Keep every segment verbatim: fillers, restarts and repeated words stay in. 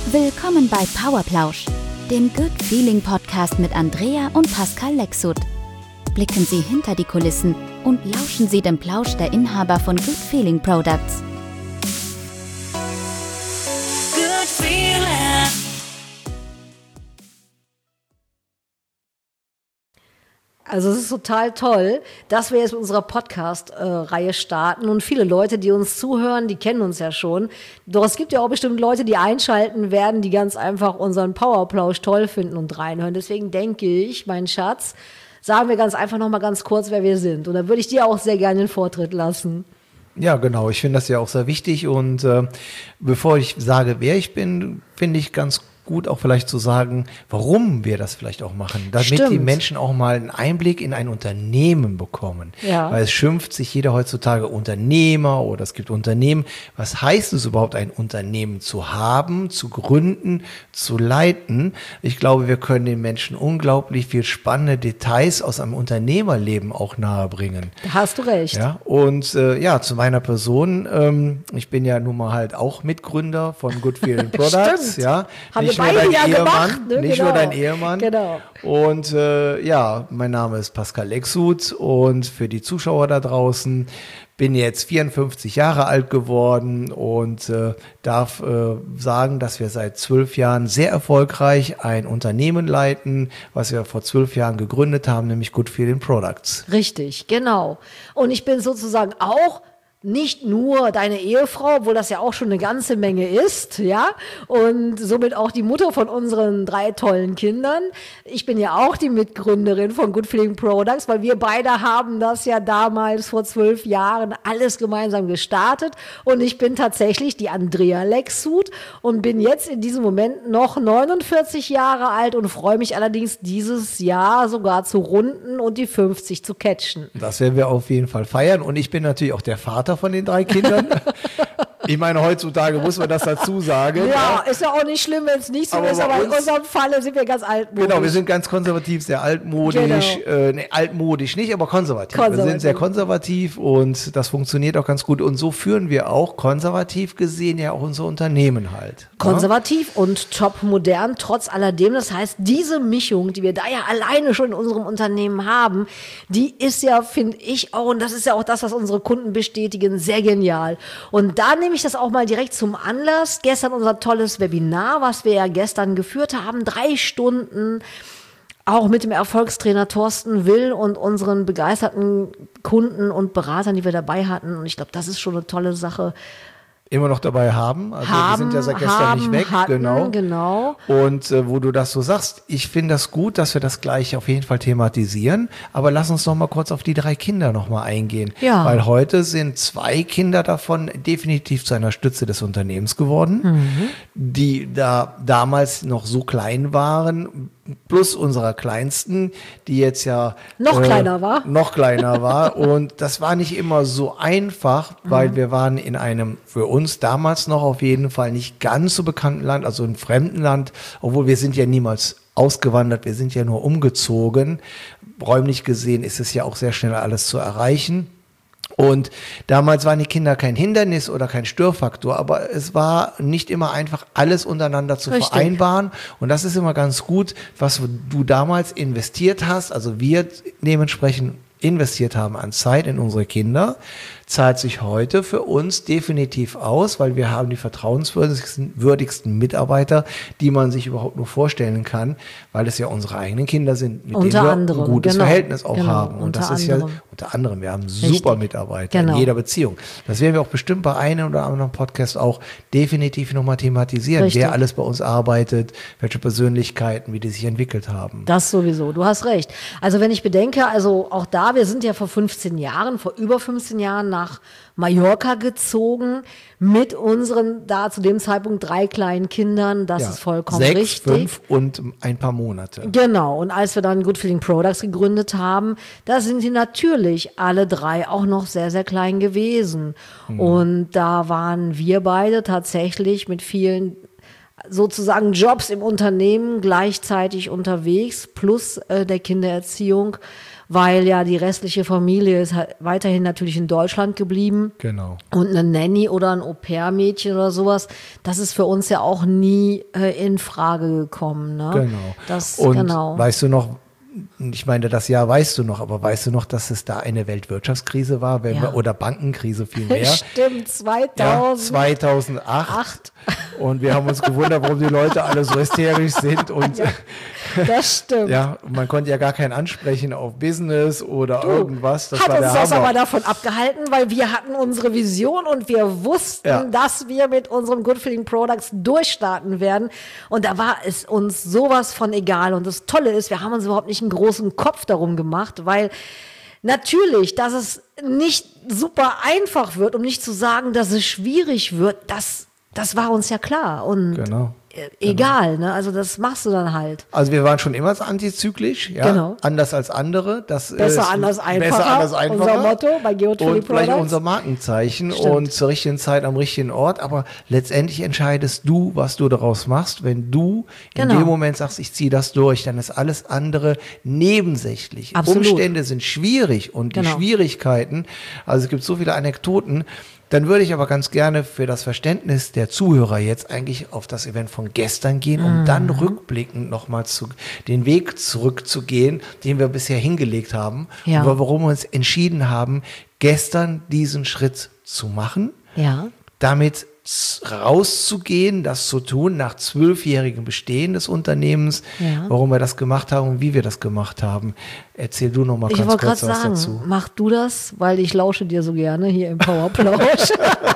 Willkommen bei Powerplausch, dem Good Feeling Podcast mit Andrea und Pascal Lexut. Blicken Sie hinter die Kulissen und lauschen Sie dem Plausch der Inhaber von Good Feeling Products. Good Feeling. Also es ist total toll, dass wir jetzt mit unserer Podcast-Reihe starten und viele Leute, die uns zuhören, die kennen uns ja schon. Doch es gibt ja auch bestimmt Leute, die einschalten werden, die ganz einfach unseren Powerplausch toll finden und reinhören. Deswegen denke ich, mein Schatz, sagen wir ganz einfach noch mal ganz kurz, wer wir sind. Und da würde ich dir auch sehr gerne den Vortritt lassen. Ja, genau. Ich finde das ja auch sehr wichtig. Und äh, bevor ich sage, wer ich bin, finde ich ganz gut auch vielleicht zu sagen, warum wir das vielleicht auch machen, damit Stimmt. die Menschen auch mal einen Einblick in ein Unternehmen bekommen. Ja. Weil es schimpft sich jeder heutzutage Unternehmer oder es gibt Unternehmen. Was heißt es überhaupt, ein Unternehmen zu haben, zu gründen, zu leiten? Ich glaube, wir können den Menschen unglaublich viel spannende Details aus einem Unternehmerleben auch nahebringen. Da hast du recht. Ja, und äh, ja, zu meiner Person, ähm, ich bin ja nun mal halt auch Mitgründer von Good Feeling Products. Stimmt. Ja, Haben nicht wir nur beide dein ja Ehemann, gemacht, ne? nicht Genau. nur dein Ehemann. Genau. Und äh, ja, mein Name ist Pascal Lexut und für die Zuschauer da draußen bin jetzt vierundfünfzig Jahre alt geworden und äh, darf äh, sagen, dass wir seit zwölf Jahren sehr erfolgreich ein Unternehmen leiten, was wir vor zwölf Jahren gegründet haben, nämlich Good Feeling Products. Richtig, genau. Und ich bin sozusagen auch nicht nur deine Ehefrau, obwohl das ja auch schon eine ganze Menge ist, ja, und somit auch die Mutter von unseren drei tollen Kindern. Ich bin ja auch die Mitgründerin von Good Feeling Products, weil wir beide haben das ja damals vor zwölf Jahren alles gemeinsam gestartet und ich bin tatsächlich die Andrea Lexut und bin jetzt in diesem Moment noch neunundvierzig Jahre alt und freue mich allerdings dieses Jahr sogar zu runden und die fünfzig zu catchen. Das werden wir auf jeden Fall feiern und ich bin natürlich auch der Vater von den drei Kindern. Ich meine, heutzutage muss man das dazu sagen. Ja, ist ja auch nicht schlimm, wenn es nicht so Aber ist, bei aber in uns- unserem Falle sind wir ganz altmodisch. Genau, wir sind ganz konservativ, sehr altmodisch. Genau. Äh, nee, altmodisch nicht, aber konservativ. Wir Konservativ. sind sehr konservativ und das funktioniert auch ganz gut. Und so führen wir auch konservativ gesehen ja auch unser Unternehmen halt. Konservativ und top modern, trotz alledem. Das heißt, diese Mischung, die wir da ja alleine schon in unserem Unternehmen haben, die ist ja, finde ich auch, und das ist ja auch das, was unsere Kunden bestätigen, sehr genial. Und da nehme ich das auch mal direkt zum Anlass. Gestern unser tolles Webinar, was wir ja gestern geführt haben, drei Stunden, auch mit dem Erfolgstrainer Thorsten Will und unseren begeisterten Kunden und Beratern, die wir dabei hatten. Und ich glaube, das ist schon eine tolle Sache. Immer noch dabei haben. Also wir sind ja seit gestern haben, nicht weg. hatten, genau. genau. Und äh, wo du das so sagst, ich finde das gut, dass wir das gleich auf jeden Fall thematisieren. Aber lass uns noch mal kurz auf die drei Kinder noch mal eingehen. Ja. Weil heute sind zwei Kinder davon definitiv zu einer Stütze des Unternehmens geworden, Mhm. die da damals noch so klein waren, plus unserer Kleinsten, die jetzt ja Noch kleiner war. Noch kleiner war. Und das war nicht immer so einfach, Mhm. weil wir waren in einem für uns damals noch auf jeden Fall nicht ganz so bekannten Land, also in fremden Land, obwohl wir sind ja niemals ausgewandert, wir sind ja nur umgezogen. Räumlich gesehen ist es ja auch sehr schnell alles zu erreichen. Und damals waren die Kinder kein Hindernis oder kein Störfaktor, aber es war nicht immer einfach, alles untereinander zu Richtig. vereinbaren. Und das ist immer ganz gut, was du damals investiert hast, also wir dementsprechend investiert haben an Zeit in unsere Kinder, zahlt sich heute für uns definitiv aus, weil wir haben die vertrauenswürdigsten würdigsten Mitarbeiter, die man sich überhaupt nur vorstellen kann, weil es ja unsere eigenen Kinder sind, mit Unter denen wir anderem, ein gutes genau. Verhältnis auch Genau, haben. Und unter das ist ja anderem. unter anderem, wir haben Richtig. super Mitarbeiter Genau. in jeder Beziehung. Das werden wir auch bestimmt bei einem oder anderen Podcast auch definitiv nochmal thematisieren, Richtig. wer alles bei uns arbeitet, welche Persönlichkeiten, wie die sich entwickelt haben. Das sowieso, du hast recht. Also wenn ich bedenke, also auch da, wir sind ja vor fünfzehn Jahren, vor über fünfzehn Jahren nach Mallorca gezogen mit unseren da zu dem Zeitpunkt drei kleinen Kindern. Das Ja, ist vollkommen sechs, richtig. fünf und ein paar Monate. Genau, und als wir dann Good Feeling Products gegründet haben, da sind sie natürlich alle drei auch noch sehr, sehr klein gewesen. Und da waren wir beide tatsächlich mit vielen sozusagen Jobs im Unternehmen gleichzeitig unterwegs, plus äh, der Kindererziehung. weil ja die restliche Familie ist halt weiterhin natürlich in Deutschland geblieben. Genau. Und eine Nanny oder ein Au-pair-Mädchen oder sowas, das ist für uns ja auch nie äh, in Frage gekommen. Ne? Genau. Das, und genau. weißt du noch, ich meine, das Jahr weißt du noch, aber weißt du noch, dass es da eine Weltwirtschaftskrise war, wenn Ja. wir, oder Bankenkrise vielmehr? Stimmt, Ja, zweitausend. zweitausendacht. Acht. Und wir haben uns gewundert, warum die Leute alle so hysterisch sind. Und ja, Das stimmt. man konnte ja gar keinen ansprechen auf Business oder irgendwas. Das Hat war uns der das Hammer. aber davon abgehalten, weil wir hatten unsere Vision und wir wussten, Ja. dass wir mit unserem Good Feeling Products durchstarten werden. Und da war es uns sowas von egal. Und das Tolle ist, wir haben uns überhaupt nicht einen großen Kopf darum gemacht, weil natürlich, dass es nicht super einfach wird, um nicht zu sagen, dass es schwierig wird, das, das war uns ja klar. Und Genau. äh, egal, ne? Also das machst du dann halt. Also wir waren schon immer so antizyklisch, ja, Genau. anders als andere. Das Besser, ist anders, einfacher. Besser, anders, einfacher. Unser Motto bei Good Feeling Und vielleicht Products. unser Markenzeichen Stimmt. und zur richtigen Zeit am richtigen Ort. Aber letztendlich entscheidest du, was du daraus machst. Wenn du in Genau. dem Moment sagst, ich ziehe das durch, dann ist alles andere nebensächlich. Absolut. Umstände sind schwierig und die Genau. Schwierigkeiten, also es gibt so viele Anekdoten. Dann würde ich aber ganz gerne für das Verständnis der Zuhörer jetzt eigentlich auf das Event von gestern gehen, um Mhm. dann rückblickend nochmal zu, den Weg zurückzugehen, den wir bisher hingelegt haben, Ja. und warum wir uns entschieden haben, gestern diesen Schritt zu machen, Ja. damit z- rauszugehen, das zu tun, nach zwölfjährigem Bestehen des Unternehmens, Ja. warum wir das gemacht haben und wie wir das gemacht haben. Erzähl du noch mal Ich ganz wollte kurz gerade was sagen, dazu. mach du das, weil ich lausche dir so gerne hier im Powerplausch.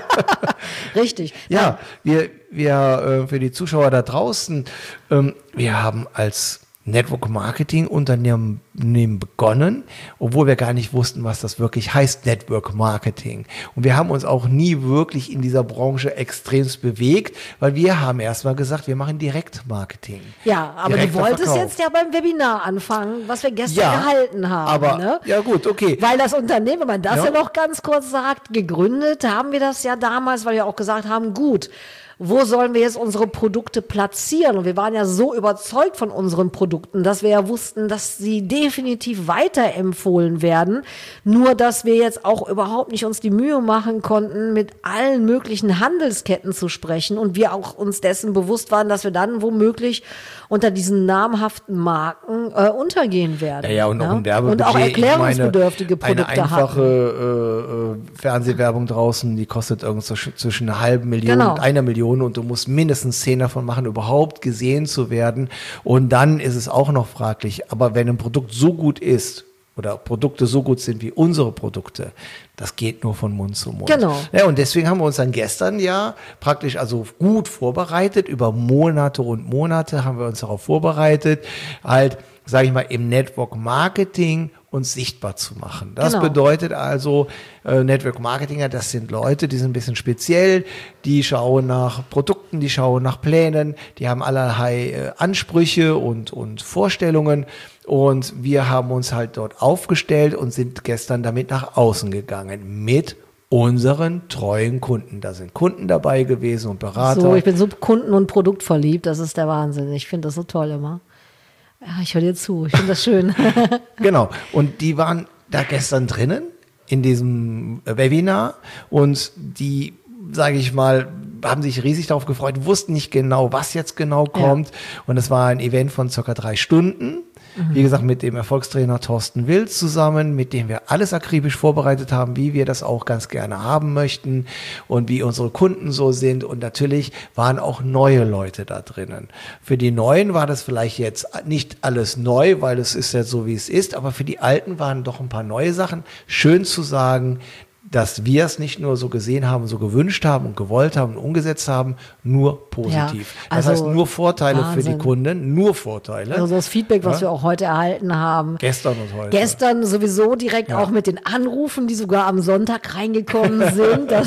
Richtig. Ja, wir, wir äh, für die Zuschauer da draußen, ähm, wir haben als Network Marketing Unternehmen begonnen, obwohl wir gar nicht wussten, was das wirklich heißt, Network Marketing. Und wir haben uns auch nie wirklich in dieser Branche extremst bewegt, weil wir haben erstmal gesagt, wir machen Direktmarketing. Ja, aber Direkter du wolltest Verkauf. jetzt ja beim Webinar anfangen, was wir gestern Ja, gehalten haben. aber ne? ja gut, okay. Weil das Unternehmen, wenn man das ja. Ja. noch ganz kurz sagt, gegründet haben wir das ja damals, weil wir auch gesagt haben, gut, wo sollen wir jetzt unsere Produkte platzieren? Und wir waren ja so überzeugt von unseren Produkten, dass wir ja wussten, dass sie definitiv weiterempfohlen werden. Nur, dass wir jetzt auch überhaupt nicht uns die Mühe machen konnten, mit allen möglichen Handelsketten zu sprechen. Und wir auch uns dessen bewusst waren, dass wir dann womöglich unter diesen namhaften Marken äh, untergehen werden. Ja, ja, und auch ne? ein Werbebudget. Und auch Ich erklärungsbedürftige meine, Produkte eine hatten. einfache äh, äh, Fernsehwerbung draußen, die kostet irgend so sch- zwischen einer halben Million Genau. und einer Million und du musst mindestens zehn davon machen, überhaupt gesehen zu werden. Und dann ist es auch noch fraglich. Aber wenn ein Produkt so gut ist oder Produkte so gut sind wie unsere Produkte, das geht nur von Mund zu Mund. Genau. Ja, und deswegen haben wir uns dann gestern ja praktisch also gut vorbereitet. Über Monate und Monate haben wir uns darauf vorbereitet, halt, sage ich mal, im Network Marketing uns sichtbar zu machen. Das Genau. bedeutet also, äh, Network Marketinger, das sind Leute, die sind ein bisschen speziell, die schauen nach Produkten, die schauen nach Plänen, die haben allerlei äh, Ansprüche und, und Vorstellungen. Und wir haben uns halt dort aufgestellt und sind gestern damit nach außen gegangen mit unseren treuen Kunden. Da sind Kunden dabei gewesen und Berater. So, ich bin so kunden- und produktverliebt, das ist der Wahnsinn. Ich finde das so toll immer. Ja, ich höre dir zu, ich finde das schön. Genau. Und die waren da gestern drinnen in diesem Webinar und die, sage ich mal, haben sich riesig darauf gefreut, wussten nicht genau, was jetzt genau kommt. Und es war ein Event von circa drei Stunden. Wie gesagt, mit dem Erfolgstrainer Thorsten Wild zusammen, mit dem wir alles akribisch vorbereitet haben, wie wir das auch ganz gerne haben möchten und wie unsere Kunden so sind. Und natürlich waren auch neue Leute da drinnen. Für die Neuen war das vielleicht jetzt nicht alles neu, weil es ist ja so, wie es ist. Aber für die Alten waren doch ein paar neue Sachen. Schön zu sagen, dass wir es nicht nur so gesehen haben, so gewünscht haben und gewollt haben und umgesetzt haben, nur positiv. Ja, das also heißt, nur Vorteile für Wahnsinn. die Kunden, nur Vorteile. Also das Feedback, was Ja. wir auch heute erhalten haben. Gestern und heute. Gestern sowieso direkt Ja. auch mit den Anrufen, die sogar am Sonntag reingekommen sind. Das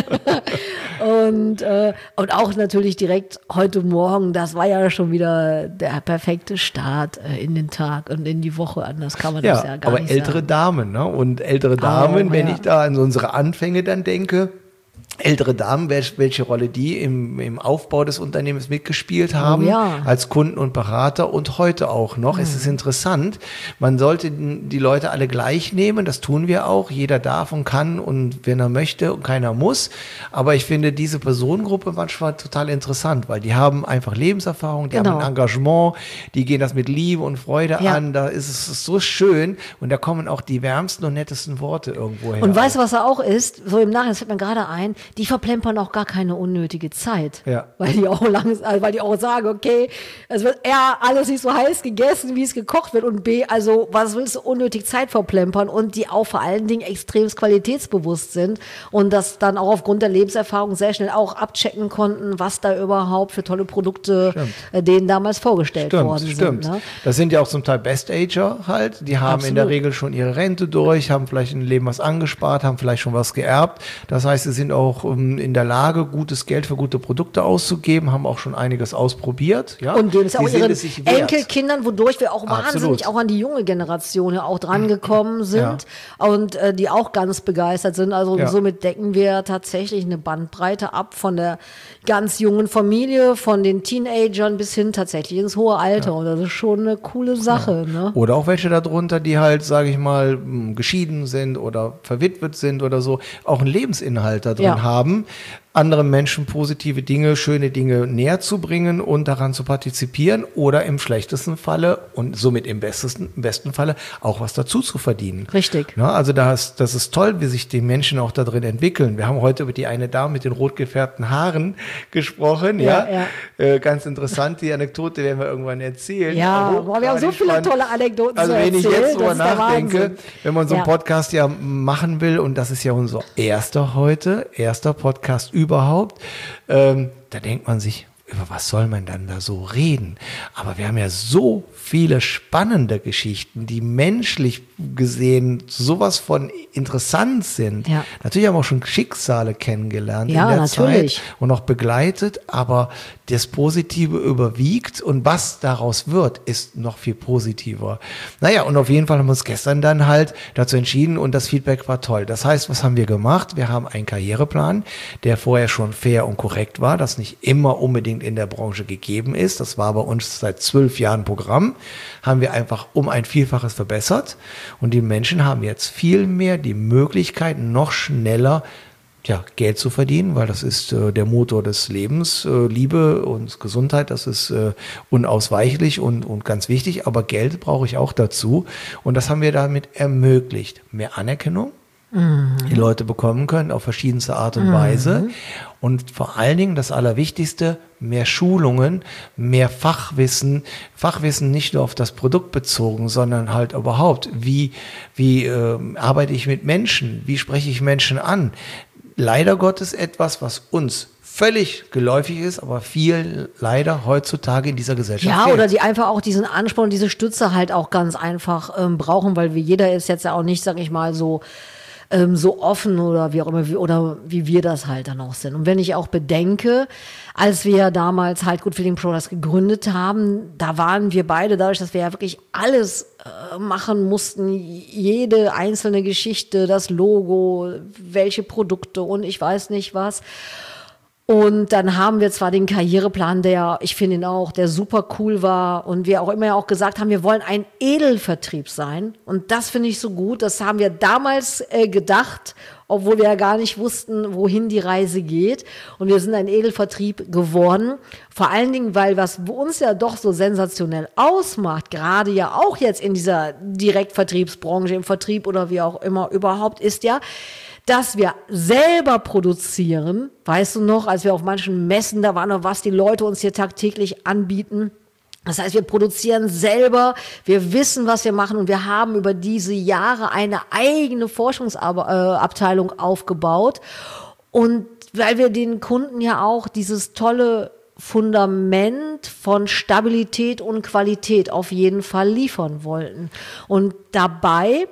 und, äh, und auch natürlich direkt heute Morgen, das war ja schon wieder der perfekte Start äh, in den Tag und in die Woche. Anders kann man das ja Ja, gar aber nicht ältere sagen. Damen, ne? Und ältere Damen, Auch, wenn ja. ich da an unsere Anfänge dann denke, ältere Damen, welche, welche Rolle die im, im Aufbau des Unternehmens mitgespielt haben, Oh ja. als Kunden und Berater und heute auch noch. Mhm. Es ist interessant, man sollte die Leute alle gleich nehmen, das tun wir auch, jeder darf und kann und wenn er möchte und keiner muss, aber ich finde diese Personengruppe manchmal total interessant, weil die haben einfach Lebenserfahrung, die Genau. haben ein Engagement, die gehen das mit Liebe und Freude Ja. an, da ist es so schön und da kommen auch die wärmsten und nettesten Worte irgendwo her. Und weißt du, was er auch ist? So im Nachhinein, das fällt mir gerade ein, die verplempern auch gar keine unnötige Zeit. Ja. Weil die auch langs also weil die auch sagen, okay, es wird eher alles nicht so heiß gegessen, wie es gekocht wird. Und B, also was willst du unnötig Zeit verplempern? Und die auch vor allen Dingen extremst qualitätsbewusst sind und das dann auch aufgrund der Lebenserfahrung sehr schnell auch abchecken konnten, was da überhaupt für tolle Produkte äh, denen damals vorgestellt Stimmt, worden stimmt. sind. Ne? Das sind ja auch zum Teil Best-Ager halt. Die haben Absolut. in der Regel schon ihre Rente durch, haben vielleicht ein Leben was angespart, haben vielleicht schon was geerbt. Das heißt, sie sind auch um, in der Lage, gutes Geld für gute Produkte auszugeben, haben auch schon einiges ausprobiert. Ja? Und geben es Sie auch sind ihren es sich wert. Enkelkindern, wodurch wir auch Absolut. wahnsinnig auch an die junge Generation ja auch drangekommen sind und äh, die auch ganz begeistert sind. Also Ja. somit decken wir tatsächlich eine Bandbreite ab von der ganz jungen Familie, von den Teenagern bis hin tatsächlich ins hohe Alter. Und das ist schon eine coole Sache. Ne? Oder auch welche darunter, die halt, sage ich mal, m, geschieden sind oder verwitwet sind oder so, auch einen Lebensinhalt da drin Ja. haben, anderen Menschen positive Dinge, schöne Dinge näher zu bringen und daran zu partizipieren oder im schlechtesten Falle und somit im besten, im besten Falle auch was dazu zu verdienen. Richtig. Ja, also das, das ist toll, wie sich die Menschen auch da drin entwickeln. Wir haben heute über die eine Dame mit den rot gefärbten Haaren gesprochen. Ja, Ja, Äh, ganz interessant, die Anekdote werden wir irgendwann erzählen. Ja, Aber boah, wir haben so hochgradig viele spannend. tolle Anekdoten Also zu wenn ich erzählen, jetzt drüber das ist der nachdenke, Wahnsinn. wenn man so einen Ja. Podcast ja machen will, und das ist ja unser erster heute, erster Podcast überhaupt, ähm, da denkt man sich, über was soll man dann da so reden? Aber wir haben ja so viele spannende Geschichten, die menschlich gesehen sowas von interessant sind. Ja. Natürlich haben wir auch schon Schicksale kennengelernt Ja, in der natürlich. Zeit und auch begleitet, aber das Positive überwiegt und was daraus wird, ist noch viel positiver. Naja, und auf jeden Fall haben wir uns gestern dann halt dazu entschieden und das Feedback war toll. Das heißt, was haben wir gemacht? Wir haben einen Karriereplan, der vorher schon fair und korrekt war, das nicht immer unbedingt in der Branche gegeben ist. Das war bei uns seit zwölf Jahren Programm, haben wir einfach um ein Vielfaches verbessert und die Menschen haben jetzt viel mehr die Möglichkeit, noch schneller ja, Geld zu verdienen, weil das ist äh, der Motor des Lebens. Äh, Liebe und Gesundheit, das ist äh, unausweichlich und, und ganz wichtig, aber Geld brauche ich auch dazu und das haben wir damit ermöglicht. Mehr Anerkennung, die Leute bekommen können auf verschiedenste Art und Weise und vor allen Dingen das Allerwichtigste, mehr Schulungen, mehr Fachwissen, Fachwissen nicht nur auf das Produkt bezogen, sondern halt überhaupt, wie, wie äh, arbeite ich mit Menschen, wie spreche ich Menschen an. Leider Gottes etwas, was uns völlig geläufig ist, aber viel leider heutzutage in dieser Gesellschaft Ja, fehlt. oder die einfach auch diesen Ansporn, diese Stütze halt auch ganz einfach ähm, brauchen, weil wir, jeder ist jetzt ja auch nicht, sag ich mal, so ähm, so offen oder wie auch immer, wie, oder wie wir das halt dann auch sind. Und wenn ich auch bedenke, als wir damals halt Good Feeling Products gegründet haben, da waren wir beide, dadurch, dass wir ja wirklich alles äh, machen mussten, jede einzelne Geschichte, das Logo, welche Produkte und ich weiß nicht was. Und dann haben wir zwar den Karriereplan, der, ich finde ihn auch, der super cool war und wir auch immer ja auch gesagt haben, wir wollen ein Edelvertrieb sein und das finde ich so gut, das haben wir damals äh, gedacht, obwohl wir ja gar nicht wussten, wohin die Reise geht und wir sind ein Edelvertrieb geworden, vor allen Dingen, weil was uns ja doch so sensationell ausmacht, gerade ja auch jetzt in dieser Direktvertriebsbranche, im Vertrieb oder wie auch immer überhaupt, ist ja, dass wir selber produzieren, weißt du noch, als wir auf manchen Messen, da waren noch was, die Leute uns hier tagtäglich anbieten. Das heißt, wir produzieren selber, wir wissen, was wir machen und wir haben über diese Jahre eine eigene Forschungsabteilung aufgebaut. Und weil wir den Kunden ja auch dieses tolle Fundament von Stabilität und Qualität auf jeden Fall liefern wollten. Und dabei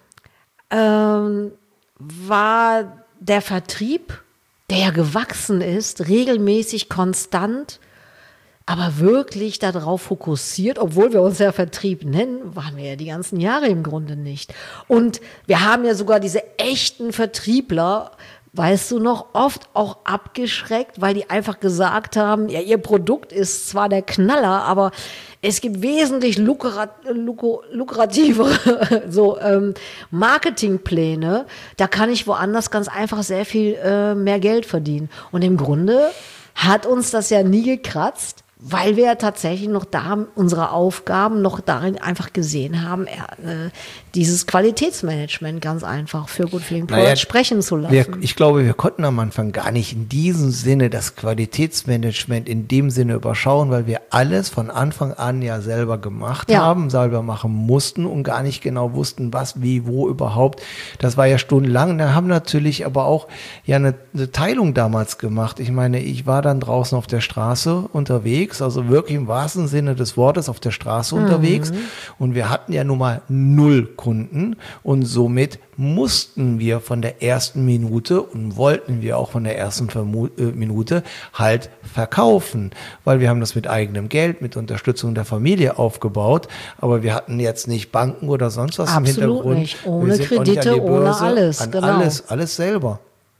ähm, war der Vertrieb, der ja gewachsen ist, regelmäßig konstant, aber wirklich darauf fokussiert, obwohl wir uns ja Vertrieb nennen, waren wir ja die ganzen Jahre im Grunde nicht. Und wir haben ja sogar diese echten Vertriebler, weißt du noch, oft auch abgeschreckt, weil die einfach gesagt haben, ja, ihr Produkt ist zwar der Knaller, aber es gibt wesentlich lukrat, luko, lukrativere so, ähm, Marketingpläne. Da kann ich woanders ganz einfach sehr viel äh, mehr Geld verdienen. Und im Grunde hat uns das ja nie gekratzt, weil wir ja tatsächlich noch da unsere Aufgaben noch darin einfach gesehen haben, äh, dieses Qualitätsmanagement ganz einfach für Good Feeling Products Naja, sprechen zu lassen. Wir, ich glaube, wir konnten am Anfang gar nicht in diesem Sinne das Qualitätsmanagement in dem Sinne überschauen, weil wir alles von Anfang an ja selber gemacht Ja. haben, selber machen mussten und gar nicht genau wussten, was, wie, wo überhaupt. Das war ja stundenlang. Da haben natürlich aber auch ja eine, eine Teilung damals gemacht. Ich meine, ich war dann draußen auf der Straße unterwegs, also wirklich im wahrsten Sinne des Wortes auf der Straße Mhm. unterwegs. Und wir hatten ja nun mal null Kunden und somit mussten wir von der ersten Minute und wollten wir auch von der ersten Vermu- äh, Minute halt verkaufen, weil wir haben das mit eigenem Geld, mit Unterstützung der Familie aufgebaut, aber wir hatten jetzt nicht Banken oder sonst was Absolut im Hintergrund. nicht. Ohne Wir sind auch nicht Kredite, an die ohne Börse, alles, an genau. alles, alles selber.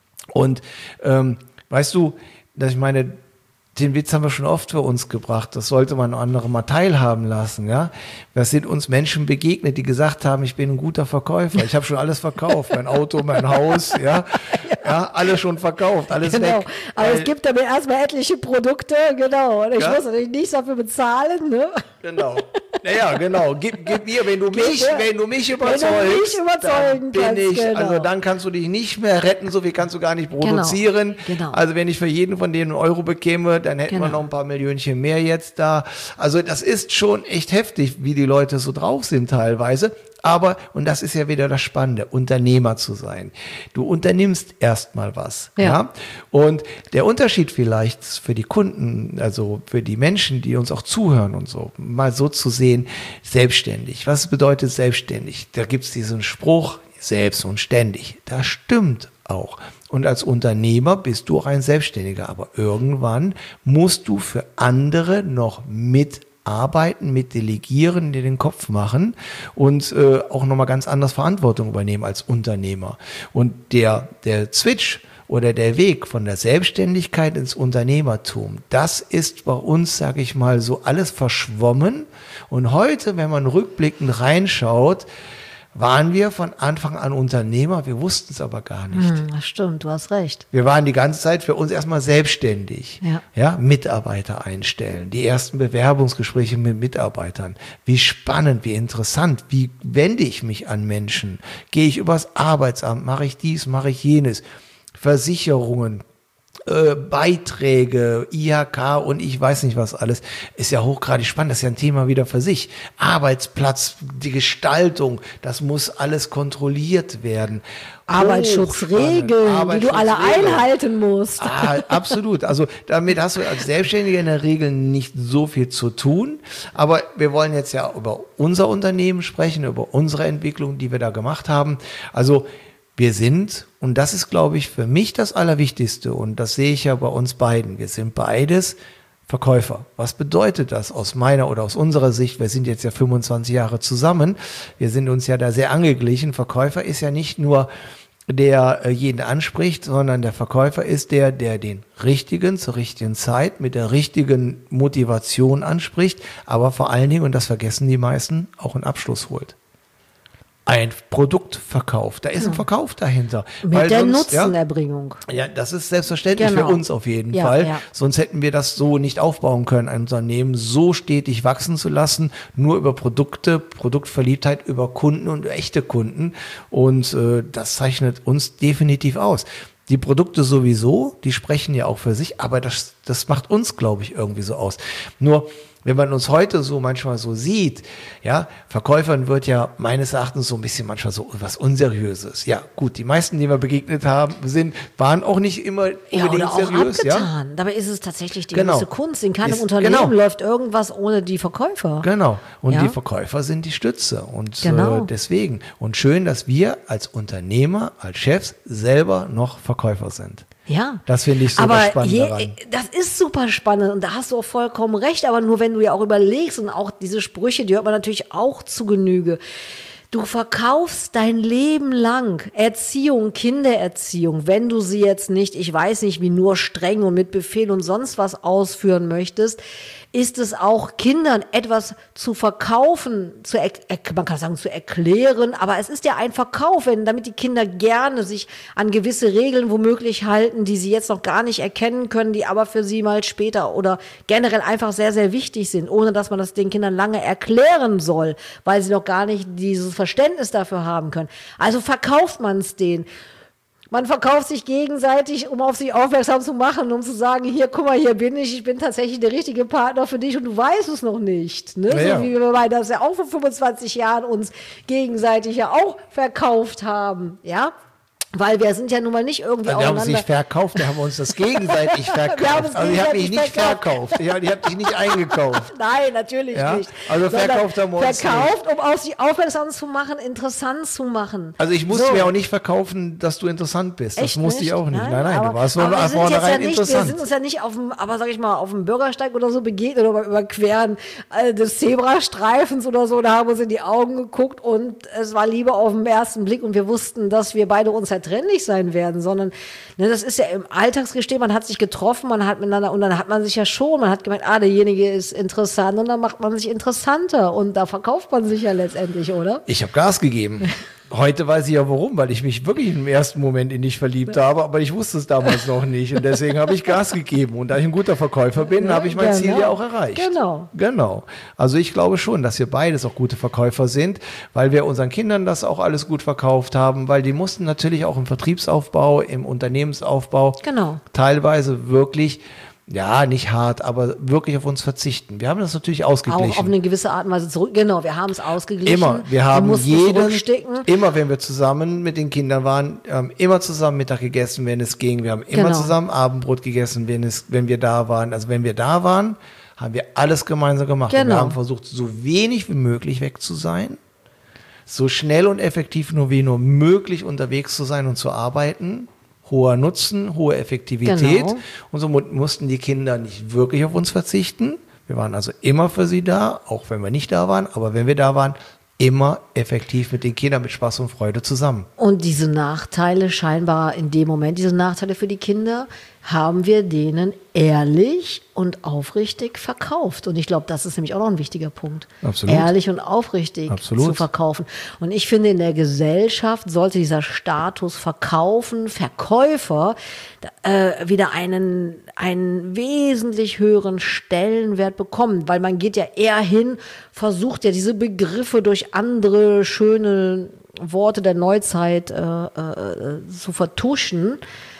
Und ähm, weißt du, dass ich meine, den Witz haben wir schon oft für uns gebracht. Das sollte man andere mal teilhaben lassen, ja. Da sind uns Menschen begegnet, die gesagt haben, ich bin ein guter Verkäufer. Ich habe schon alles verkauft. Mein Auto, mein Haus, ja. Ja, alles schon verkauft, alles Genau, weg. aber Weil- es gibt aber erstmal etliche Produkte, genau, und ich Ja. muss natürlich nichts dafür bezahlen, ne? Genau. Naja, genau. Gib, gib mir, wenn du mich, mir- wenn du mich wenn du überzeugst, mich überzeugen dann bin kannst, ich, genau. also dann kannst du dich nicht mehr retten, so viel kannst du gar nicht produzieren. genau. Also wenn ich für jeden von denen einen Euro bekäme, dann hätten wir Genau. noch ein paar Millionchen mehr jetzt da. Also das ist schon echt heftig, wie die Leute so drauf sind teilweise. Aber, und das ist ja wieder das Spannende, Unternehmer zu sein. Du unternimmst erstmal was. Ja. Ja. ja. Und der Unterschied vielleicht für die Kunden, also für die Menschen, die uns auch zuhören und so, mal so zu sehen, selbstständig. Was bedeutet selbstständig? Da gibt's diesen Spruch, selbst und ständig. Das stimmt auch. Und als Unternehmer bist du auch ein Selbstständiger. Aber irgendwann musst du für andere noch mit arbeiten, mit delegieren, dir den Kopf machen und äh, auch nochmal ganz anders Verantwortung übernehmen als Unternehmer. Und der, der Switch oder der Weg von der Selbstständigkeit ins Unternehmertum, das ist bei uns, sage ich mal, so alles verschwommen. Und heute, wenn man rückblickend reinschaut, waren wir von Anfang an Unternehmer, wir wussten es aber gar nicht. Hm, das stimmt, du hast recht. Wir waren die ganze Zeit für uns erstmal selbstständig. Ja. Ja, Mitarbeiter einstellen, die ersten Bewerbungsgespräche mit Mitarbeitern. Wie spannend, wie interessant, wie wende ich mich an Menschen? Gehe ich übers Arbeitsamt, mache ich dies, mache ich jenes? Versicherungen, äh, Beiträge, I H K und ich weiß nicht was alles, ist ja hochgradig spannend, das ist ja ein Thema wieder für sich. Arbeitsplatz, die Gestaltung, das muss alles kontrolliert werden. Arbeitsschutzregeln, die du alle Arbeitsschutzregeln. einhalten musst. Ah, absolut. Also damit hast du als Selbstständiger in der Regel nicht so viel zu tun. Aber wir wollen jetzt ja über unser Unternehmen sprechen, über unsere Entwicklung, die wir da gemacht haben. Also wir sind, und das ist, glaube ich, für mich das Allerwichtigste, und das sehe ich ja bei uns beiden, wir sind beides Verkäufer. Was bedeutet das aus meiner oder aus unserer Sicht? Wir sind jetzt ja fünfundzwanzig Jahre zusammen. Wir sind uns ja da sehr angeglichen. Verkäufer ist ja nicht nur der äh, jeden anspricht, sondern der Verkäufer ist der, der den richtigen zur richtigen Zeit mit der richtigen Motivation anspricht, aber vor allen Dingen, und das vergessen die meisten, auch einen Abschluss holt. Ein Produkt verkauft. Da ist ein Verkauf dahinter. Mit Weil der sonst, ja, Nutzenerbringung. ja, das ist selbstverständlich Genau. für uns auf jeden Ja, Fall. ja. Sonst hätten wir das so nicht aufbauen können, ein Unternehmen so stetig wachsen zu lassen, nur über Produkte, Produktverliebtheit, über Kunden und echte Kunden. Und äh, das zeichnet uns definitiv aus. Die Produkte sowieso, die sprechen ja auch für sich, aber das, das macht uns, glaube ich, irgendwie so aus. Nur, wenn man uns heute so manchmal so sieht, ja, Verkäufern wird ja meines Erachtens so ein bisschen manchmal so was Unseriöses. Ja, gut, die meisten, die wir begegnet haben, sind, waren auch nicht immer Ja, unbedingt oder auch seriös, ja. abgetan. Dabei ist es tatsächlich die Genau. große Kunst. In keinem Ist- Unternehmen genau. läuft irgendwas ohne die Verkäufer. Genau. Und Ja. die Verkäufer sind die Stütze. Und Genau. äh, deswegen. Und schön, dass wir als Unternehmer, als Chefs selber noch Verkäufer sind. Ja. Das finde ich so aber das Spannende je, daran. das ist super spannend und da hast du auch vollkommen recht. Aber nur wenn du ja auch überlegst und auch diese Sprüche, die hört man natürlich auch zu Genüge. Du verkaufst dein Leben lang Erziehung, Kindererziehung, wenn du sie jetzt nicht, ich weiß nicht, wie nur streng und mit Befehl und sonst was ausführen möchtest, ist es auch Kindern etwas zu verkaufen, zu er, man kann sagen zu erklären, aber es ist ja ein Verkauf, wenn, damit die Kinder gerne sich an gewisse Regeln womöglich halten, die sie jetzt noch gar nicht erkennen können, die aber für sie mal später oder generell einfach sehr, sehr wichtig sind, ohne dass man das den Kindern lange erklären soll, weil sie noch gar nicht dieses Verständnis dafür haben können. Also verkauft man es denen. Man verkauft sich gegenseitig, um auf sich aufmerksam zu machen, um zu sagen, hier, guck mal, hier bin ich, ich bin tatsächlich der richtige Partner für dich und du weißt es noch nicht. Ne? Ja, so wie wir bei das ja auch vor fünfundzwanzig Jahren uns gegenseitig ja auch verkauft haben, ja. Weil wir sind ja nun mal nicht irgendwie Wir haben aufeinander. uns nicht verkauft, wir haben uns das gegenseitig verkauft. Wir haben uns Also ich habe mich gegenseitig nicht verkauft, ich habe hab dich nicht eingekauft. Nein, natürlich Ja? nicht. Also Sondern verkauft haben wir uns verkauft, um auf sich aufmerksam zu machen, interessant zu machen. Also ich musste So. mir auch nicht verkaufen, dass du interessant bist. Das Echt musste ich auch nicht. Nein, nein, aber, du warst von aber wir sind jetzt vornherein ja nicht, interessant. Wir sind uns ja nicht auf dem, aber sag ich mal, auf dem Bürgersteig oder so begegnet oder beim Überqueren äh, des Zebrastreifens oder so, da haben wir uns in die Augen geguckt und es war Liebe auf den ersten Blick und wir wussten, dass wir beide unzertrennlich sein werden, sondern ne, das ist ja im Alltagsgestehen, man hat sich getroffen, man hat miteinander und dann hat man sich ja schon, man hat gemerkt, ah, derjenige ist interessant und dann macht man sich interessanter und da verkauft man sich ja letztendlich, oder? Ich habe Gas gegeben. Heute weiß ich ja warum, weil ich mich wirklich im ersten Moment in dich verliebt habe, aber ich wusste es damals noch nicht und deswegen habe ich Gas gegeben und da ich ein guter Verkäufer bin, Ja, habe ich mein genau. Ziel ja auch erreicht. Genau. Genau. Also ich glaube schon, dass wir beides auch gute Verkäufer sind, weil wir unseren Kindern das auch alles gut verkauft haben, weil die mussten natürlich auch im Vertriebsaufbau, im Unternehmensaufbau Genau. teilweise wirklich, ja, nicht hart, aber wirklich auf uns verzichten. Wir haben das natürlich ausgeglichen. Auch auf eine gewisse Art und Weise zurück. Genau, wir haben es ausgeglichen. Immer. Wir Du haben musst es jeden, zurückstecken. immer wenn wir zusammen mit den Kindern waren, haben immer zusammen Mittag gegessen, wenn es ging. Wir haben immer Genau. zusammen Abendbrot gegessen, wenn es, wenn wir da waren. Also wenn wir da waren, haben wir alles gemeinsam gemacht. Und Genau. wir haben versucht, so wenig wie möglich weg zu sein, so schnell und effektiv nur wie nur möglich unterwegs zu sein und zu arbeiten. Hoher Nutzen, hohe Effektivität. Genau. Und so mu- mussten die Kinder nicht wirklich auf uns verzichten. Wir waren also immer für sie da, auch wenn wir nicht da waren. Aber wenn wir da waren, immer effektiv mit den Kindern mit Spaß und Freude zusammen. Und diese Nachteile scheinbar in dem Moment, diese Nachteile für die Kinder, haben wir denen ehrlich und aufrichtig verkauft. Und ich glaube, das ist nämlich auch noch ein wichtiger Punkt. Absolut. Ehrlich und aufrichtig Absolut. zu verkaufen. Und ich finde, in der Gesellschaft sollte dieser Status Verkaufen, Verkäufer äh, wieder einen, einen wesentlich höheren Stellenwert bekommen. Weil man geht ja eher hin, versucht ja diese Begriffe durch andere schöne Worte der Neuzeit äh, äh, zu vertuschen.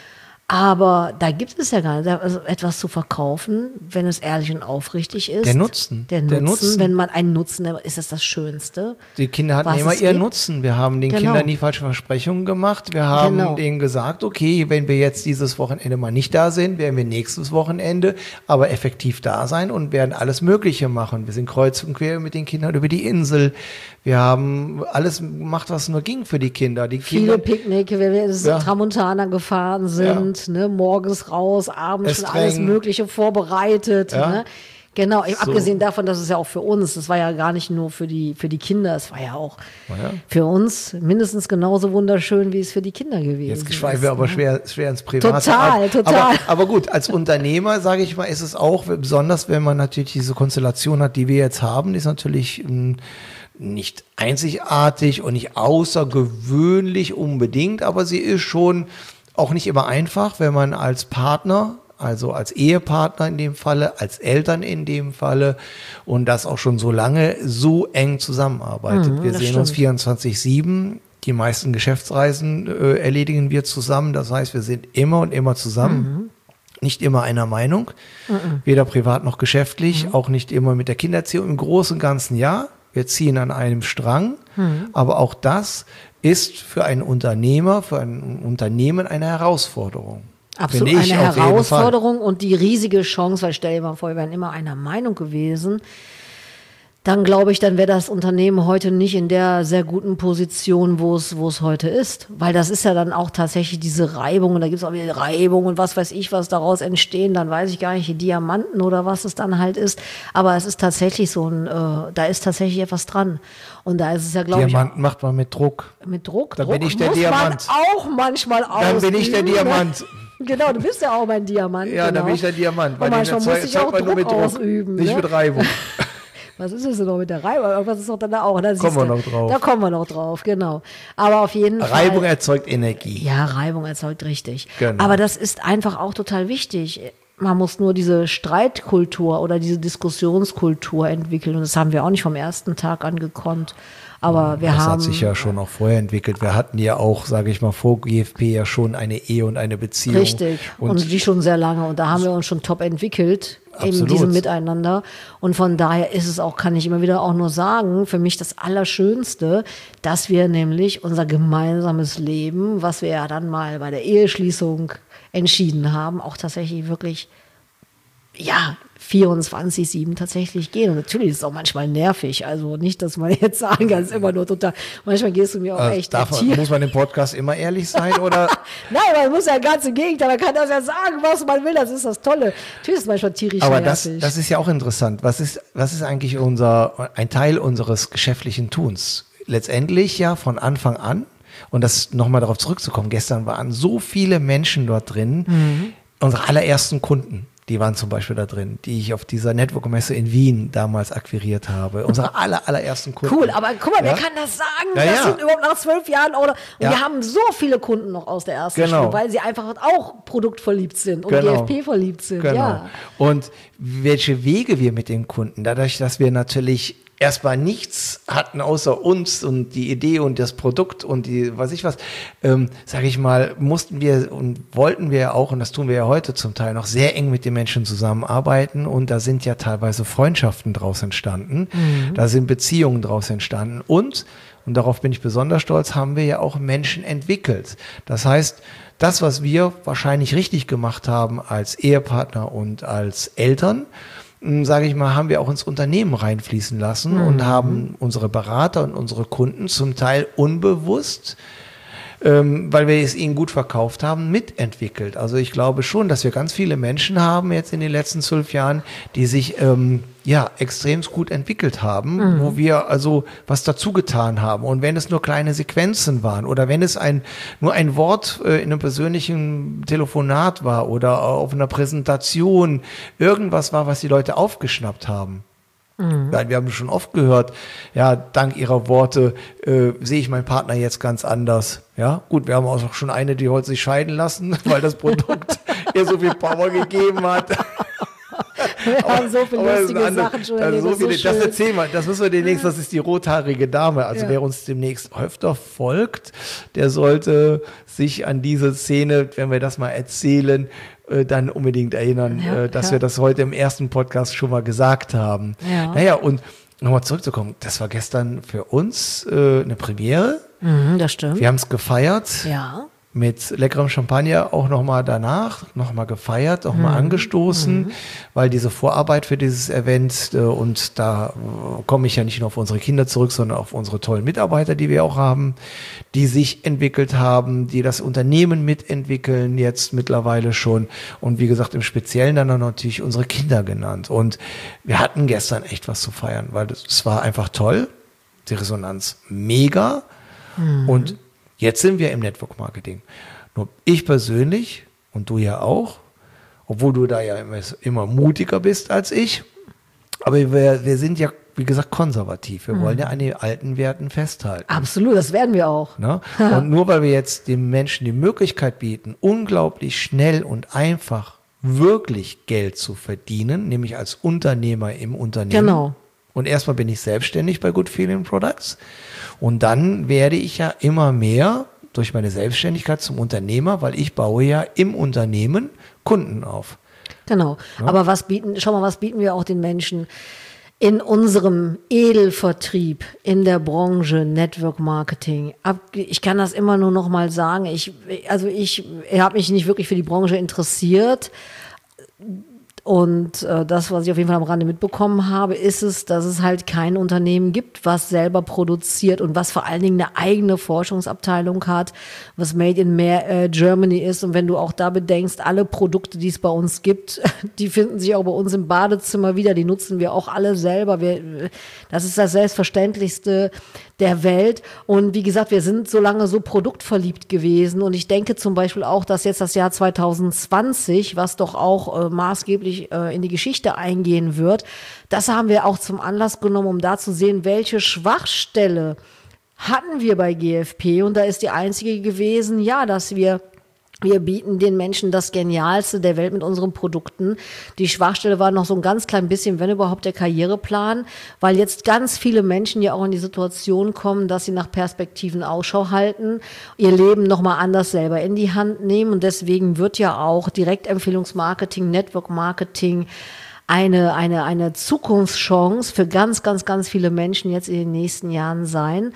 Aber da gibt es ja gar nicht, also etwas zu verkaufen, wenn es ehrlich und aufrichtig ist. Der Nutzen. Der Nutzen, Der Nutzen. wenn man einen Nutzen, ist das das Schönste. Die Kinder hatten Was immer es ihren gibt. Nutzen. Wir haben den Genau. Kindern nie falsche Versprechungen gemacht. Wir haben Genau. denen gesagt, okay, wenn wir jetzt dieses Wochenende mal nicht da sind, werden wir nächstes Wochenende aber effektiv da sein und werden alles Mögliche machen. Wir sind kreuz und quer mit den Kindern über die Insel. Wir haben alles gemacht, was nur ging für die Kinder. Die Viele Kinder Picknicke, wenn wir ins Ja. Tramontana gefahren sind, ne, morgens raus, abends Es schon alles drängen. Mögliche vorbereitet. Ja. Ne? Genau, eben So. abgesehen davon, dass es ja auch für uns, das war ja gar nicht nur für die, für die Kinder, es war ja auch Ja. für uns mindestens genauso wunderschön, wie es für die Kinder gewesen Jetzt ist. schweifen wir aber ne? schwer, schwer ins Private Total, ab. total. Aber, aber gut, als Unternehmer, sage ich mal, ist es auch, besonders wenn man natürlich diese Konstellation hat, die wir jetzt haben, ist natürlich ähm, nicht einzigartig und nicht außergewöhnlich unbedingt, aber sie ist schon auch nicht immer einfach, wenn man als Partner, also als Ehepartner in dem Falle, als Eltern in dem Falle und das auch schon so lange so eng zusammenarbeitet. Mhm, wir das sehen stimmt. uns vierundzwanzig sieben. Die meisten Geschäftsreisen äh, erledigen wir zusammen. Das heißt, wir sind immer und immer zusammen. Nicht immer einer Meinung. Weder privat noch geschäftlich. Auch nicht immer mit der Kindererziehung. Im Großen und Ganzen ja. Wir ziehen an einem Strang. Aber auch das ist für einen Unternehmer, für ein Unternehmen eine Herausforderung. Absolut Finde ich eine auf jeden Fall. Herausforderung und die riesige Chance, weil stell dir mal vor, wir wären immer einer Meinung gewesen, dann glaube ich, dann wäre das Unternehmen heute nicht in der sehr guten Position, wo es, wo es heute ist. Weil das ist ja dann auch tatsächlich diese Reibung, und da gibt es auch wieder Reibung und was weiß ich, was daraus entstehen, dann weiß ich gar nicht, die Diamanten oder was es dann halt ist. Aber es ist tatsächlich so ein, äh, da ist tatsächlich etwas dran. Und da ist es ja, glaube ich, Diamanten macht man mit Druck. mit Druck. Dann Druck bin ich der muss Diamant. man auch manchmal ausüben. Dann bin ich der ne? Diamant. Genau, du bist ja auch mein Diamant. Ja, genau. dann bin ich der Diamant. Und manchmal den muss erzeug- ich auch erzeugt man nur Druck mit Druck, ausüben. nicht ne? mit Reibung. Was ist es denn noch mit der Reibung? Irgendwas ist doch dann auch. Da Kommen wir siehst du, noch drauf. Da kommen wir noch drauf, genau. Aber auf jeden Reibung Fall. erzeugt Energie. Ja, Reibung erzeugt richtig. Genau. Aber das ist einfach auch total wichtig. Man muss nur diese Streitkultur oder diese Diskussionskultur entwickeln. Und das haben wir auch nicht vom ersten Tag an gekonnt. Aber wir Das haben. hat sich ja schon auch vorher entwickelt. Wir hatten ja auch, sage ich mal, vor G F P ja schon eine Ehe und eine Beziehung. Richtig. Und, Und, die schon sehr lange. Und da haben wir uns schon top entwickelt in Absolut. diesem Miteinander. Und von daher ist es auch, kann ich immer wieder auch nur sagen, für mich das Allerschönste, dass wir nämlich unser gemeinsames Leben, was wir ja dann mal bei der Eheschließung entschieden haben, auch tatsächlich wirklich, ja, vierundzwanzig sieben tatsächlich gehen. Und natürlich ist es auch manchmal nervig. Also nicht, dass man jetzt sagen kann, es ist immer nur total, manchmal gehst du mir auch also echt darf, der Tier. muss man im Podcast immer ehrlich sein oder? Nein, man muss ja ganz im Gegenteil, man kann das ja sagen, was man will, das ist das Tolle. Natürlich ist es manchmal tierisch Aber das, nervig. das ist ja auch interessant. Was ist, was ist eigentlich unser, ein Teil unseres geschäftlichen Tuns? Letztendlich ja von Anfang an, und das nochmal darauf zurückzukommen, gestern waren so viele Menschen dort drin, Mhm. unsere allerersten Kunden. Die waren zum Beispiel da drin, die ich auf dieser Network-Messe in Wien damals akquiriert habe. Unsere aller, allerersten Kunden. Cool, aber guck mal, Ja? wer kann das sagen? Ja, das ja. sind überhaupt nach zwölf Jahren oder. Und Ja. wir haben so viele Kunden noch aus der ersten Genau. Stunde, weil sie einfach auch produktverliebt sind und Genau. G F P verliebt sind. Genau. Ja. Und welche Wege wir mit den Kunden, dadurch, dass wir natürlich erstmal nichts hatten außer uns und die Idee und das Produkt und die, weiß ich was, ähm, sage ich mal, mussten wir und wollten wir ja auch, und das tun wir ja heute zum Teil noch, sehr eng mit den Menschen zusammenarbeiten, und da sind ja teilweise Freundschaften draus entstanden, da sind Beziehungen draus entstanden, und, und darauf bin ich besonders stolz, haben wir ja auch Menschen entwickelt. Das heißt, das, was wir wahrscheinlich richtig gemacht haben als Ehepartner und als Eltern, sage ich mal, haben wir auch ins Unternehmen reinfließen lassen und haben unsere Berater und unsere Kunden zum Teil unbewusst, ähm, weil wir es ihnen gut verkauft haben, mitentwickelt. Also ich glaube schon, dass wir ganz viele Menschen haben jetzt in den letzten zwölf Jahren, die sich ähm, ja extrem gut entwickelt haben, wo wir also was dazu getan haben. Und wenn es nur kleine Sequenzen waren oder wenn es ein nur ein Wort äh, in einem persönlichen Telefonat war oder auf einer Präsentation, irgendwas war, was die Leute aufgeschnappt haben. Ja, wir haben schon oft gehört, ja, dank ihrer Worte äh, sehe ich meinen Partner jetzt ganz anders. Ja, gut, wir haben auch schon eine, die wollte sich scheiden lassen, weil das Produkt ihr so viel Power gegeben hat. Wir haben so viele Aber das ist lustige ein anderes- Sachen schon also erlebt. so das ist so viele, das schön. erzählen wir, das müssen wir demnächst, das ist die rothaarige Dame. Also Ja. wer uns demnächst öfter folgt, der sollte sich an diese Szene, wenn wir das mal erzählen, äh, dann unbedingt erinnern, Ja, äh, dass ja. wir das heute im ersten Podcast schon mal gesagt haben. Ja. Naja, und nochmal zurückzukommen, das war gestern für uns äh, eine Premiere. Mhm, das stimmt. Wir haben es gefeiert. Ja. Mit leckerem Champagner auch nochmal danach, nochmal gefeiert, nochmal angestoßen, weil diese Vorarbeit für dieses Event, äh, und da äh, komme ich ja nicht nur auf unsere Kinder zurück, sondern auf unsere tollen Mitarbeiter, die wir auch haben, die sich entwickelt haben, die das Unternehmen mitentwickeln, jetzt mittlerweile schon, und wie gesagt, im Speziellen dann auch natürlich unsere Kinder genannt. Und wir hatten gestern echt was zu feiern, weil es war einfach toll, die Resonanz mega, und jetzt sind wir im Network Marketing. Nur ich persönlich und du ja auch, obwohl du da ja immer, immer mutiger bist als ich, aber wir, wir sind ja, wie gesagt, konservativ. Wir wollen ja an den alten Werten festhalten. Absolut, das werden wir auch. Ne? Und nur weil wir jetzt den Menschen die Möglichkeit bieten, unglaublich schnell und einfach wirklich Geld zu verdienen, nämlich als Unternehmer im Unternehmen. Genau. Und erstmal bin ich selbstständig bei Good Feeling Products. Und dann werde ich ja immer mehr durch meine Selbstständigkeit zum Unternehmer, weil ich baue ja im Unternehmen Kunden auf. Genau. Aber was bieten, schau mal, was bieten wir auch den Menschen in unserem Edelvertrieb, in der Branche Network Marketing? Ab, ich kann das immer nur noch mal sagen. Ich, also ich habe mich nicht wirklich für die Branche interessiert. Und äh, das, was ich auf jeden Fall am Rande mitbekommen habe, ist es, dass es halt kein Unternehmen gibt, was selber produziert und was vor allen Dingen eine eigene Forschungsabteilung hat, was Made in Mer- äh, Germany ist. Und wenn du auch da bedenkst, alle Produkte, die es bei uns gibt, die finden sich auch bei uns im Badezimmer wieder, die nutzen wir auch alle selber. Wir, das ist das Selbstverständlichste der Welt. Und wie gesagt, wir sind so lange so produktverliebt gewesen. Und ich denke zum Beispiel auch, dass jetzt das Jahr zwanzig zwanzig, was doch auch äh, maßgeblich äh, in die Geschichte eingehen wird, das haben wir auch zum Anlass genommen, um da zu sehen, welche Schwachstelle hatten wir bei G F P. Und da ist die einzige gewesen, ja, dass wir Wir bieten den Menschen das Genialste der Welt mit unseren Produkten. Die Schwachstelle war noch so ein ganz klein bisschen, wenn überhaupt, der Karriereplan, weil jetzt ganz viele Menschen ja auch in die Situation kommen, dass sie nach Perspektiven Ausschau halten, ihr Leben nochmal anders selber in die Hand nehmen. Und deswegen wird ja auch Direktempfehlungsmarketing, Network Marketing eine, eine, eine Zukunftschance für ganz, ganz, ganz viele Menschen jetzt in den nächsten Jahren sein.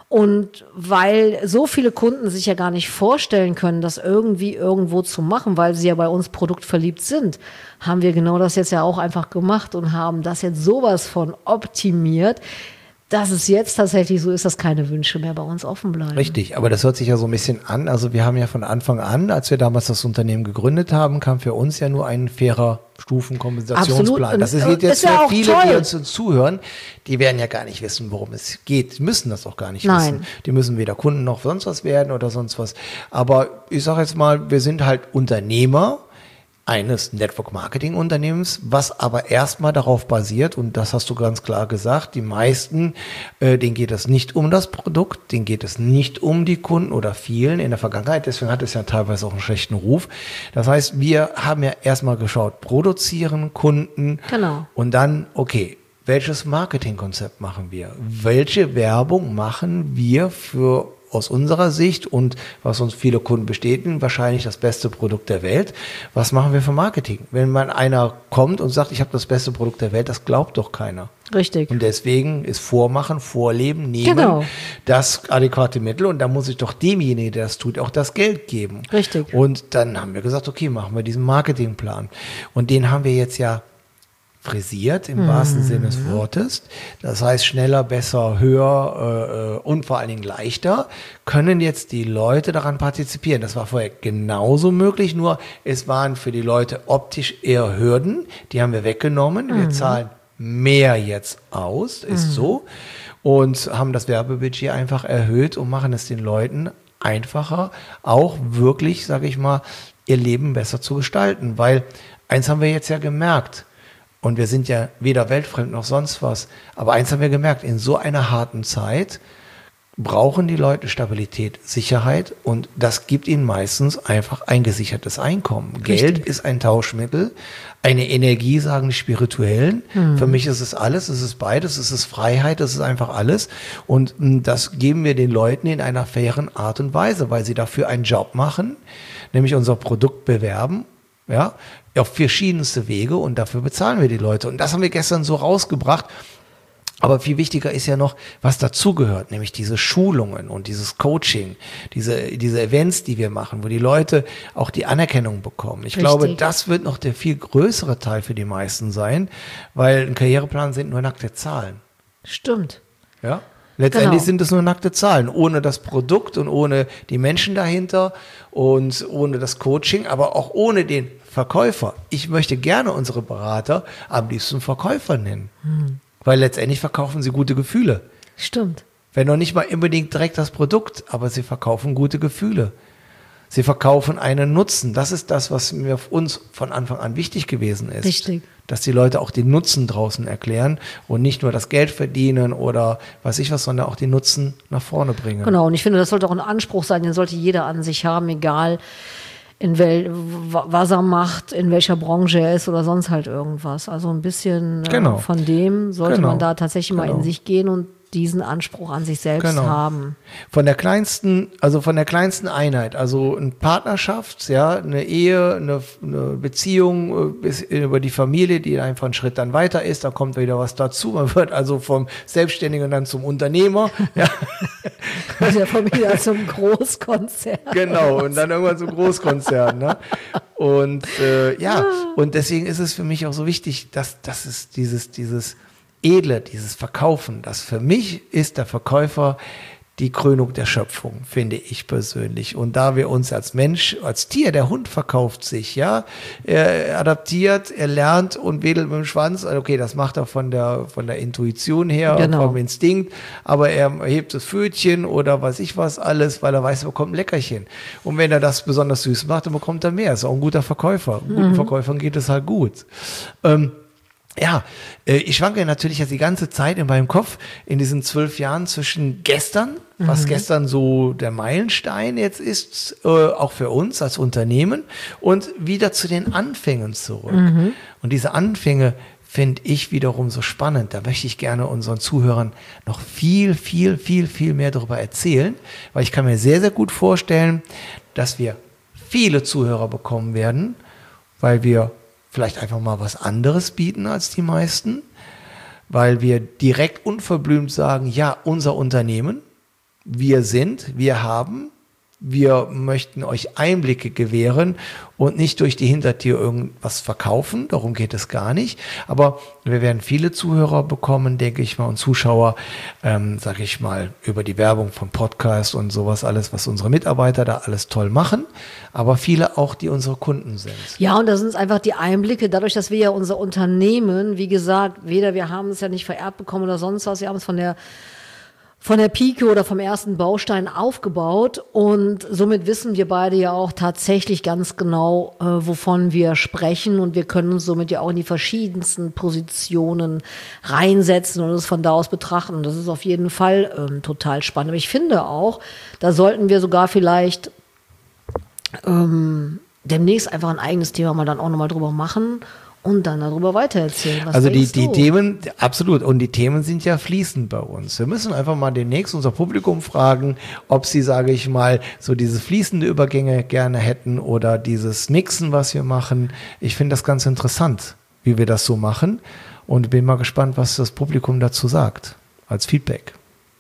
Und weil so viele Kunden sich ja gar nicht vorstellen können, das irgendwie irgendwo zu machen, weil sie ja bei uns produktverliebt sind, haben wir genau das jetzt ja auch einfach gemacht und haben das jetzt sowas von optimiert, dass es jetzt tatsächlich so ist, dass keine Wünsche mehr bei uns offen bleiben. Richtig, aber das hört sich ja so ein bisschen an. Also wir haben ja von Anfang an, als wir damals das Unternehmen gegründet haben, kam für uns ja nur ein fairer Stufenkompensationsplan. Absolut. Das ist jetzt Ist ja für auch viele, toll. die uns zuhören, die werden ja gar nicht wissen, worum es geht. Die müssen das auch gar nicht Nein. wissen. Die müssen weder Kunden noch sonst was werden oder sonst was. Aber ich sage jetzt mal, wir sind halt Unternehmer eines Network-Marketing-Unternehmens, was aber erstmal darauf basiert, und das hast du ganz klar gesagt, die meisten, äh, denen geht es nicht um das Produkt, denen geht es nicht um die Kunden oder vielen in der Vergangenheit, deswegen hat es ja teilweise auch einen schlechten Ruf. Das heißt, wir haben ja erstmal geschaut, produzieren, Kunden, Genau. und dann, okay, welches Marketingkonzept machen wir? Welche Werbung machen wir für aus unserer Sicht und was uns viele Kunden bestätigen, wahrscheinlich das beste Produkt der Welt. Was machen wir für Marketing? Wenn mal einer kommt und sagt, ich habe das beste Produkt der Welt, das glaubt doch keiner. Richtig. Und deswegen ist Vormachen, Vorleben, Nehmen Genau. das adäquate Mittel, und da muss ich doch demjenigen, der das tut, auch das Geld geben. Richtig. Und dann haben wir gesagt, okay, machen wir diesen Marketingplan. Und den haben wir jetzt ja frisiert, im wahrsten Sinne des Wortes. Das heißt, schneller, besser, höher äh, und vor allen Dingen leichter können jetzt die Leute daran partizipieren. Das war vorher genauso möglich, nur es waren für die Leute optisch eher Hürden. Die haben wir weggenommen. Wir zahlen mehr jetzt aus, ist so. Und haben das Werbebudget einfach erhöht und machen es den Leuten einfacher, auch wirklich, sage ich mal, ihr Leben besser zu gestalten. Weil eins haben wir jetzt ja gemerkt, und wir sind ja weder weltfremd noch sonst was. Aber eins haben wir gemerkt, in so einer harten Zeit brauchen die Leute Stabilität, Sicherheit, und das gibt ihnen meistens einfach ein gesichertes Einkommen. Richtig. Geld ist ein Tauschmittel, eine Energie, sagen die Spirituellen. Mhm. Für mich ist es alles, es ist beides, es ist Freiheit, es ist einfach alles. Und mh, das geben wir den Leuten in einer fairen Art und Weise, weil sie dafür einen Job machen, nämlich unser Produkt bewerben, ja, auf verschiedenste Wege, und dafür bezahlen wir die Leute. Und das haben wir gestern so rausgebracht. Aber viel wichtiger ist ja noch, was dazugehört, nämlich diese Schulungen und dieses Coaching, diese, diese Events, die wir machen, wo die Leute auch die Anerkennung bekommen. Ich Richtig. glaube, das wird noch der viel größere Teil für die meisten sein, weil ein Karriereplan sind nur nackte Zahlen. Stimmt. Ja? Letztendlich Genau. sind es nur nackte Zahlen, ohne das Produkt und ohne die Menschen dahinter und ohne das Coaching, aber auch ohne den Verkäufer. Ich möchte gerne unsere Berater am liebsten Verkäufer nennen, hm. weil letztendlich verkaufen sie gute Gefühle. Stimmt. Wenn noch nicht mal unbedingt direkt das Produkt, aber sie verkaufen gute Gefühle. Sie verkaufen einen Nutzen. Das ist das, was mir auf uns von Anfang an wichtig gewesen ist. Richtig. Dass die Leute auch den Nutzen draußen erklären und nicht nur das Geld verdienen oder weiß ich was, sondern auch den Nutzen nach vorne bringen. Genau, und ich finde, das sollte auch ein Anspruch sein, den sollte jeder an sich haben, egal in wel, was er macht, in welcher Branche er ist oder sonst halt irgendwas. Also ein bisschen Genau. äh, von dem sollte Genau. man da tatsächlich mal Genau. in sich gehen und diesen Anspruch an sich selbst Genau. haben. Von der kleinsten, also von der kleinsten Einheit, also eine Partnerschaft, ja, eine Ehe, eine, eine Beziehung äh, bis über die Familie, die einfach einen Schritt dann weiter ist, da kommt wieder was dazu. Man wird also vom Selbstständigen dann zum Unternehmer. Ja. Von der Familie zum Großkonzern. Genau, und dann irgendwann zum Großkonzern. Ne? Und äh, ja, und deswegen ist es für mich auch so wichtig, dass, dass es dieses, dieses Edle, dieses Verkaufen, das für mich ist der Verkäufer die Krönung der Schöpfung, finde ich persönlich. Und da wir uns als Mensch, als Tier, der Hund verkauft sich, ja, er adaptiert, er lernt und wedelt mit dem Schwanz. Okay, das macht er von der, von der Intuition her, Genau. vom Instinkt, aber er hebt das Pfötchen oder weiß ich was alles, weil er weiß, er bekommt ein Leckerchen. Und wenn er das besonders süß macht, dann bekommt er mehr. Ist auch ein guter Verkäufer. Guten Mhm. Verkäufern geht es halt gut. Ähm, Ja, äh, ich schwanke natürlich jetzt die ganze Zeit in meinem Kopf in diesen zwölf Jahren zwischen gestern, was gestern so der Meilenstein jetzt ist, äh, auch für uns als Unternehmen, und wieder zu den Anfängen zurück. Und diese Anfänge finde ich wiederum so spannend. Da möchte ich gerne unseren Zuhörern noch viel, viel, viel, viel mehr darüber erzählen, weil ich kann mir sehr, sehr gut vorstellen, dass wir viele Zuhörer bekommen werden, weil wir vielleicht einfach mal was anderes bieten als die meisten, weil wir direkt unverblümt sagen, ja, unser Unternehmen, wir sind, wir haben, wir möchten euch Einblicke gewähren und nicht durch die Hintertür irgendwas verkaufen, darum geht es gar nicht. Aber wir werden viele Zuhörer bekommen, denke ich mal, und Zuschauer, ähm, sage ich mal, über die Werbung von Podcast und sowas alles, was unsere Mitarbeiter da alles toll machen, aber viele auch, die unsere Kunden sind. Ja, und da sind es einfach die Einblicke, dadurch, dass wir ja unser Unternehmen, wie gesagt, weder wir haben es ja nicht vererbt bekommen oder sonst was, wir haben es von der von der Pike oder vom ersten Baustein aufgebaut, und somit wissen wir beide ja auch tatsächlich ganz genau, äh, wovon wir sprechen, und wir können uns somit ja auch in die verschiedensten Positionen reinsetzen und es von da aus betrachten. Das ist auf jeden Fall ähm, total spannend. Aber ich finde auch, da sollten wir sogar vielleicht ähm, demnächst einfach ein eigenes Thema mal dann auch nochmal drüber machen und dann darüber weitererzählen. Was Also die, denkst die du? Themen, absolut, und die Themen sind ja fließend bei uns. Wir müssen einfach mal demnächst unser Publikum fragen, ob sie, sage ich mal, so diese fließende Übergänge gerne hätten oder dieses Mixen, was wir machen. Ich finde das ganz interessant, wie wir das so machen, und bin mal gespannt, was das Publikum dazu sagt, als Feedback.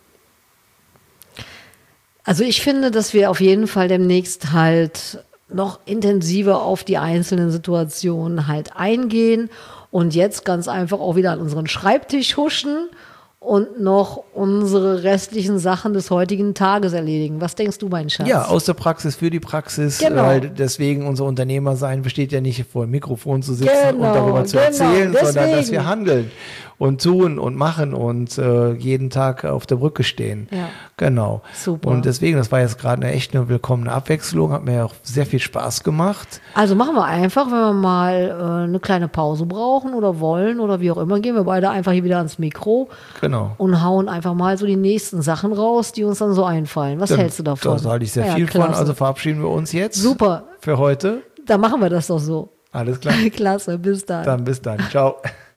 Also ich finde, dass wir auf jeden Fall demnächst halt noch intensiver auf die einzelnen Situationen halt eingehen und jetzt ganz einfach auch wieder an unseren Schreibtisch huschen und noch unsere restlichen Sachen des heutigen Tages erledigen. Was denkst du, mein Schatz? Ja, aus der Praxis für die Praxis, Genau. weil deswegen unser Unternehmersein besteht ja nicht vor dem Mikrofon zu sitzen Genau, und darüber zu genau, erzählen, sondern dass deswegen. wir handeln und tun und machen und äh, jeden Tag auf der Brücke stehen. Ja. Genau. Super. Und deswegen, das war jetzt gerade eine echt eine willkommene Abwechslung, hat mir auch sehr viel Spaß gemacht. Also machen wir einfach, wenn wir mal äh, eine kleine Pause brauchen oder wollen oder wie auch immer, gehen wir beide einfach hier wieder ans Mikro Genau. und hauen einfach mal so die nächsten Sachen raus, die uns dann so einfallen. Was hältst du davon? Da halte ich sehr Ja, viel von, klasse. also verabschieden wir uns jetzt. Super, Für heute. dann machen wir das doch so. Alles klar. Klasse, bis dann. Dann bis dann. Ciao.